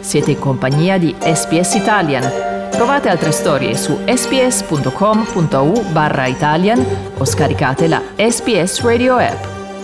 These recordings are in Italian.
Siete in compagnia di SBS Italian. Trovate altre storie su sbs.com.au/Italian o scaricate la SBS Radio app.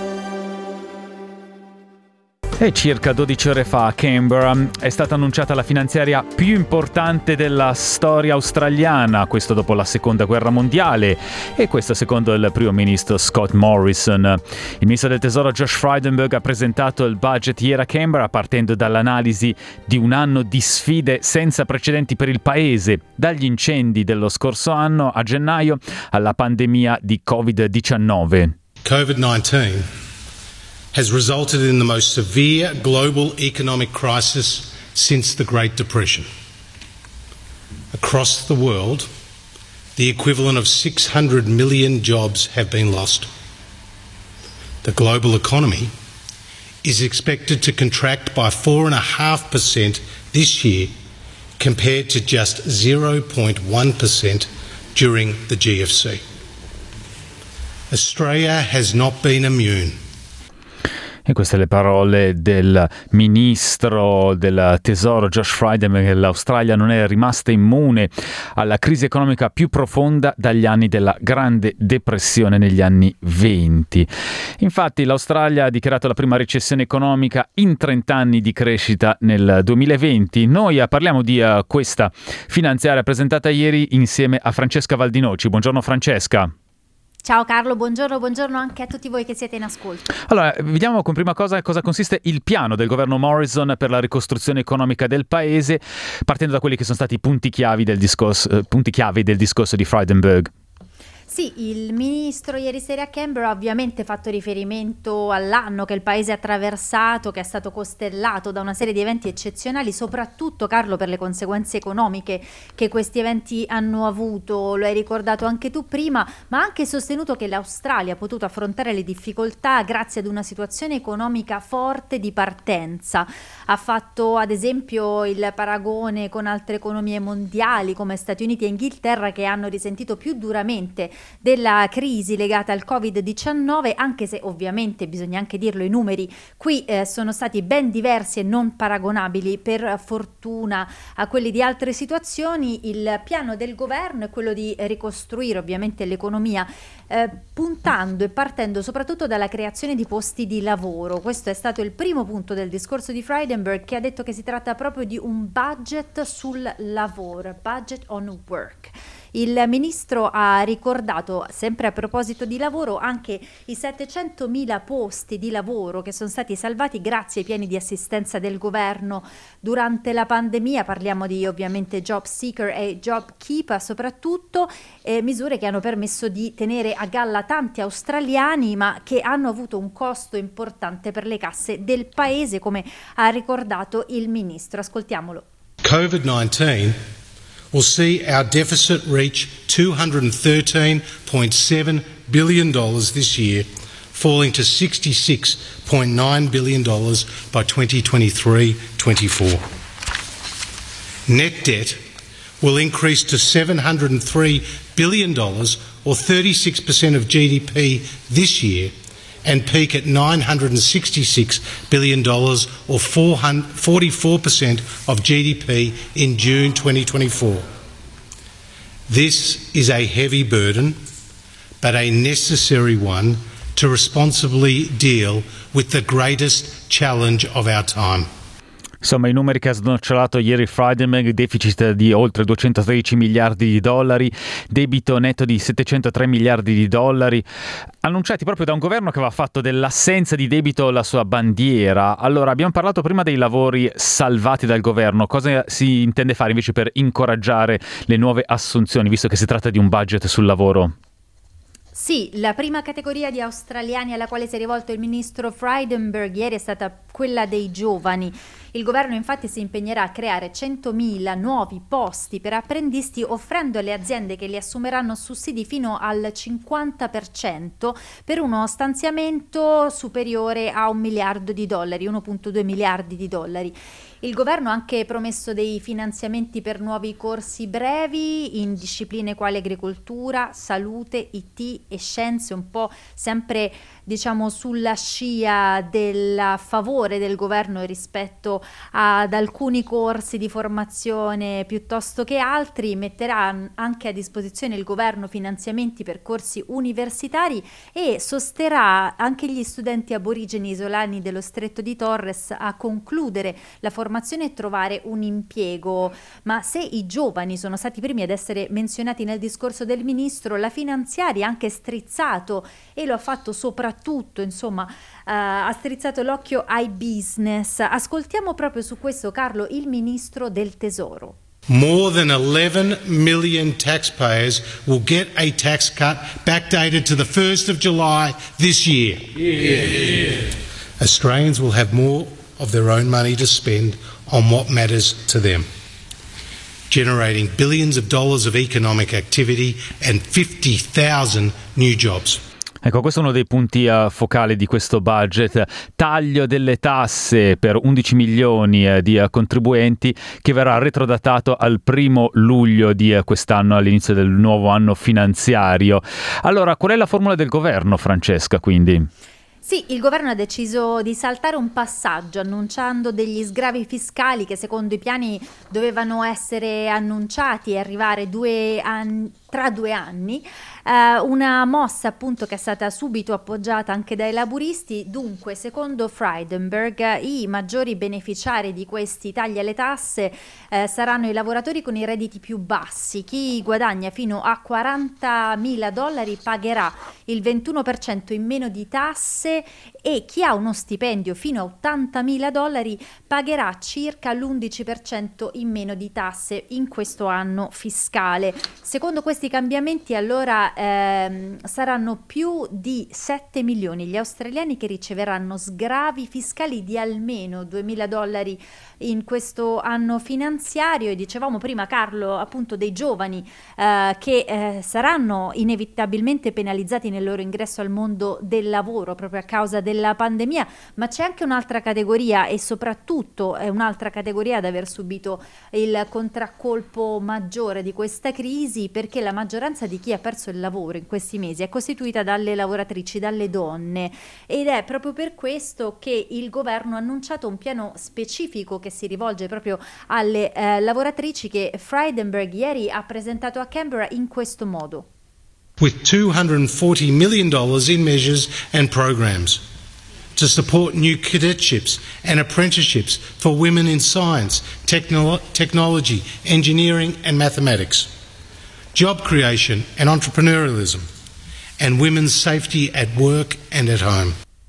E circa 12 ore fa a Canberra è stata annunciata la finanziaria più importante della storia australiana, questo dopo la seconda guerra mondiale, e questo secondo il primo ministro Scott Morrison. Il ministro del tesoro Josh Frydenberg ha presentato il budget ieri a Canberra partendo dall'analisi di un anno di sfide senza precedenti per il paese, dagli incendi dello scorso anno a gennaio alla pandemia di Covid-19. COVID-19 has resulted in the most severe global economic crisis since the Great Depression. Across the world, the equivalent of 600 million jobs have been lost. The global economy is expected to contract by 4.5% this year, compared to just 0.1% during the GFC. Australia has not been immune. E queste le parole del ministro del tesoro Josh Frydenberg. L'Australia non è rimasta immune alla crisi economica più profonda dagli anni della Grande Depressione negli anni 20. Infatti l'Australia ha dichiarato la prima recessione economica in 30 anni di crescita nel 2020. Noi parliamo di questa finanziaria presentata ieri insieme a Francesca Valdinoci. Buongiorno Francesca. Ciao Carlo, buongiorno anche a tutti voi che siete in ascolto. Allora, vediamo con prima cosa consiste il piano del governo Morrison per la ricostruzione economica del paese, partendo da quelli che sono stati i punti chiave del discorso di Frydenberg. Sì, il ministro ieri sera a Canberra ha ovviamente fatto riferimento all'anno che il paese ha attraversato, che è stato costellato da una serie di eventi eccezionali, soprattutto, Carlo, per le conseguenze economiche che questi eventi hanno avuto. Lo hai ricordato anche tu prima, ma ha anche sostenuto che l'Australia ha potuto affrontare le difficoltà grazie ad una situazione economica forte di partenza. Ha fatto ad esempio il paragone con altre economie mondiali come Stati Uniti e Inghilterra, che hanno risentito più duramente della crisi legata al Covid-19, anche se ovviamente bisogna anche dirlo, i numeri qui sono stati ben diversi e non paragonabili per fortuna a quelli di altre situazioni. Il piano del governo è quello di ricostruire ovviamente l'economia puntando e partendo soprattutto dalla creazione di posti di lavoro. Questo è stato il primo punto del discorso di Frydenberg, che ha detto che si tratta proprio di un budget sul lavoro, budget on work. Il ministro ha ricordato, sempre a proposito di lavoro, anche i 700.000 posti di lavoro che sono stati salvati grazie ai piani di assistenza del governo durante la pandemia. Parliamo di ovviamente Job Seeker e Job Keeper soprattutto, misure che hanno permesso di tenere a galla tanti australiani, ma che hanno avuto un costo importante per le casse del paese, come ha ricordato il ministro. Ascoltiamolo. COVID-19 will see our deficit reach $213.7 billion this year, falling to $66.9 billion by 2023-24. Net debt will increase to $703 billion, or 36% of GDP this year, and peak at $966 billion, or 44% of GDP in June 2024. This is a heavy burden, but a necessary one to responsibly deal with the greatest challenge of our time. Insomma, i numeri che ha snocciolato ieri Frydenberg: deficit di oltre 213 miliardi di dollari, debito netto di 703 miliardi di dollari, annunciati proprio da un governo che aveva fatto dell'assenza di debito la sua bandiera. Allora, abbiamo parlato prima dei lavori salvati dal governo. Cosa si intende fare invece per incoraggiare le nuove assunzioni, visto che si tratta di un budget sul lavoro? Sì, la prima categoria di australiani alla quale si è rivolto il ministro Frydenberg ieri è stata quella dei giovani. Il governo infatti si impegnerà a creare 100.000 nuovi posti per apprendisti, offrendo alle aziende che li assumeranno sussidi fino al 50% per uno stanziamento superiore a $1 miliardo, 1,2 miliardi di dollari. Il governo ha anche promesso dei finanziamenti per nuovi corsi brevi in discipline quali agricoltura, salute, IT e scienze, un po' sempre sulla scia del favore del governo rispetto ad alcuni corsi di formazione piuttosto che altri, metterà anche a disposizione il governo finanziamenti per corsi universitari e sosterrà anche gli studenti aborigeni isolani dello Stretto di Torres a concludere la formazione e trovare un impiego. Ma se i giovani sono stati i primi ad essere menzionati nel discorso del ministro, la finanziaria ha anche strizzato, e lo ha fatto soprattutto, insomma, ha strizzato l'occhio ai business. Ascoltiamo proprio su questo, Carlo, il ministro del Tesoro. More than 11 million taxpayers will get a tax cut backdated to the 1st of July this year. Australians will have more of their own money to spend on what matters to them, generating billions of dollars of economic activity and 50,000 new jobs. Ecco, questo è uno dei punti focali di questo budget: taglio delle tasse per 11 milioni di contribuenti, che verrà retrodatato al 1 luglio di quest'anno, all'inizio del nuovo anno finanziario. Allora, qual è la formula del governo, Francesca, quindi? Sì, il governo ha deciso di saltare un passaggio annunciando degli sgravi fiscali che secondo i piani dovevano essere annunciati e arrivare tra 2 anni. Una mossa appunto che è stata subito appoggiata anche dai laburisti. Dunque, secondo Frydenberg, i maggiori beneficiari di questi tagli alle tasse saranno i lavoratori con i redditi più bassi. Chi guadagna fino a $40.000 pagherà il 21% in meno di tasse, e chi ha uno stipendio fino a $80.000 pagherà circa l'11% in meno di tasse in questo anno fiscale. Secondo questi cambiamenti, allora, saranno più di 7 milioni gli australiani che riceveranno sgravi fiscali di almeno $2.000 in questo anno finanziario. E dicevamo prima, Carlo, appunto dei giovani che saranno inevitabilmente penalizzati nel loro ingresso al mondo del lavoro proprio a causa della pandemia, ma c'è anche un'altra categoria, e soprattutto è un'altra categoria ad aver subito il contraccolpo maggiore di questa crisi, perché la maggioranza di chi ha perso il lavoro in questi mesi è costituita dalle lavoratrici, dalle donne, ed è proprio per questo che il governo ha annunciato un piano specifico che si rivolge proprio alle lavoratrici, che Frydenberg ieri ha presentato a Canberra in questo modo. With $240 million in measures and programs to support new cadetships and apprenticeships for women in science, technology, engineering and mathematics, job creation and entrepreneurialism, and women's safety at work and at home.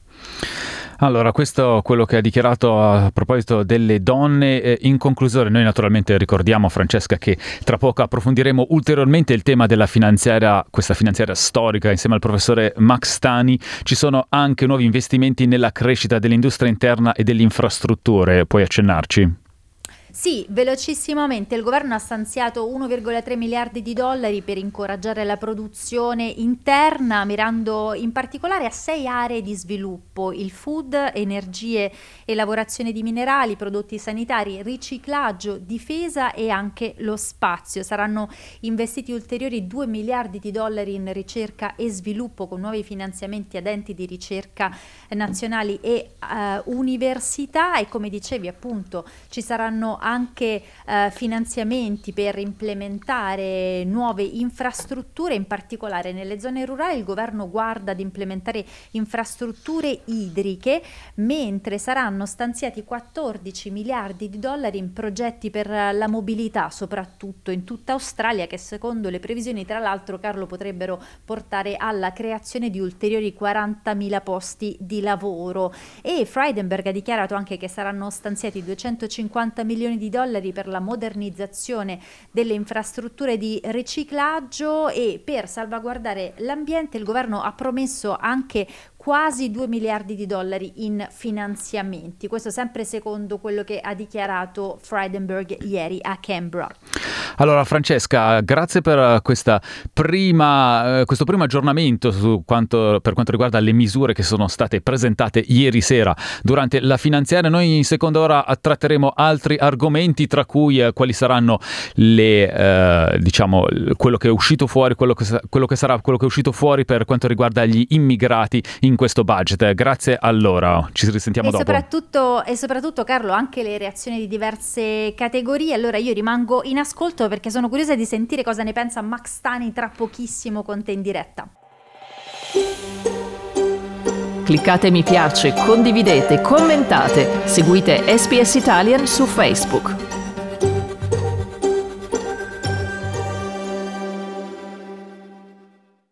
Allora, questo è quello che ha dichiarato a proposito delle donne. In conclusione, noi naturalmente ricordiamo, Francesca, che tra poco approfondiremo ulteriormente il tema della finanziaria, questa finanziaria storica, insieme al professore Max Stani. Ci sono anche nuovi investimenti nella crescita dell'industria interna e delle infrastrutture. Puoi accennarci? Sì, velocissimamente il governo ha stanziato 1,3 miliardi di dollari per incoraggiare la produzione interna, mirando in particolare a 6 aree di sviluppo: il food, energie e lavorazione di minerali, prodotti sanitari, riciclaggio, difesa e anche lo spazio. Saranno investiti ulteriori 2 miliardi di dollari in ricerca e sviluppo, con nuovi finanziamenti ad enti di ricerca nazionali e università, e come dicevi appunto ci saranno anche finanziamenti per implementare nuove infrastrutture. In particolare nelle zone rurali il governo guarda ad implementare infrastrutture idriche, mentre saranno stanziati 14 miliardi di dollari in progetti per la mobilità, soprattutto in tutta Australia, che secondo le previsioni, tra l'altro, Carlo, potrebbero portare alla creazione di ulteriori 40.000 posti di lavoro. E Frydenberg ha dichiarato anche che saranno stanziati 250 milioni di dollari per la modernizzazione delle infrastrutture di riciclaggio, e per salvaguardare l'ambiente il governo ha promesso anche quasi 2 miliardi di dollari in finanziamenti. Questo sempre secondo quello che ha dichiarato Frydenberg ieri a Canberra. Allora, Francesca, grazie per questo primo aggiornamento per quanto riguarda le misure che sono state presentate ieri sera durante la finanziaria. Noi in seconda ora tratteremo altri argomenti, tra cui quali saranno quello che è uscito fuori, quello che è uscito fuori per quanto riguarda gli immigrati in in questo budget. Grazie allora, ci risentiamo dopo. Soprattutto Carlo, anche le reazioni di diverse categorie. Allora io rimango in ascolto perché sono curiosa di sentire cosa ne pensa Max Tani tra pochissimo con te in diretta. Cliccate mi piace, condividete, commentate, seguite SBS Italian su Facebook.